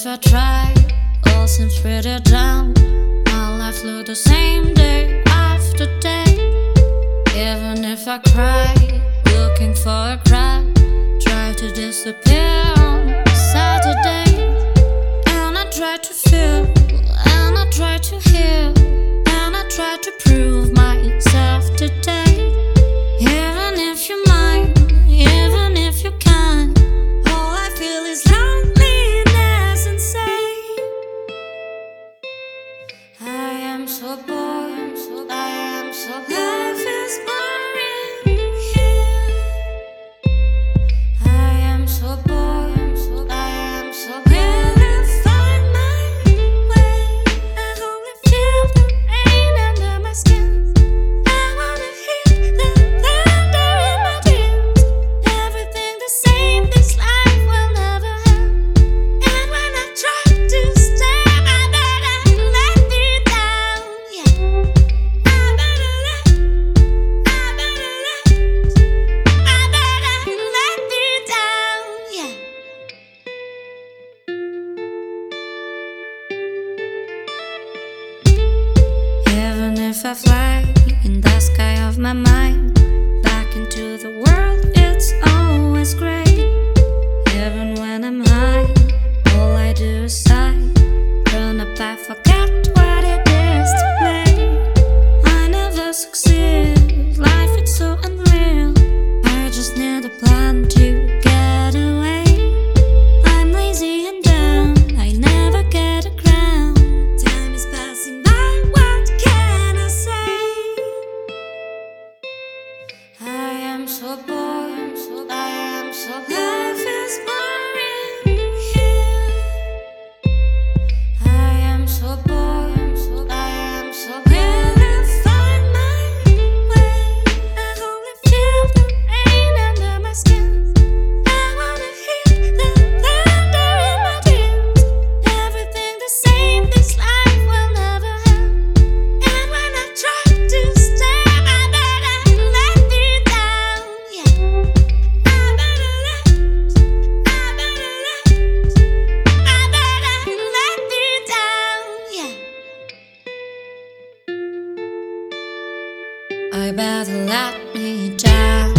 if I try, all seems pretty down. My life looks the same day after day. Even if I cry, looking for a crowd, try to disappear on Saturday. And I try to feel, and I try to heal, and I try to prove myself today. Even if you're mine, even if you can, all I feel is loneliness insane. I am so bored, I am so life is boring here. I am so bored, I am so barely find my way. I only feel the rain under my skin. I wanna hear the thunder in my dreams. Everything the same, this life will never end. And when I try to stay, I better let me down. Yeah, I better let me down. Yeah. Even if I fly in the sky of my mind, back into the world, it's always great. Even when I'm high, all I do is sigh. Grown up, I forget what it is to play. I never succeed, life it's so unreal. I just need a plan to get away. I'm lazy and down, I never get a crown. Time is passing by, what can I say? I am so bored, I am so life is boring here. I am so bored, I am so barely find my way. I only feel the rain under my skin. I wanna hear the thunder in my dreams. Everything the same, this life will never end. And when I try to stay, I better let me down. Yeah, I better let me down. Yeah, I better let me down.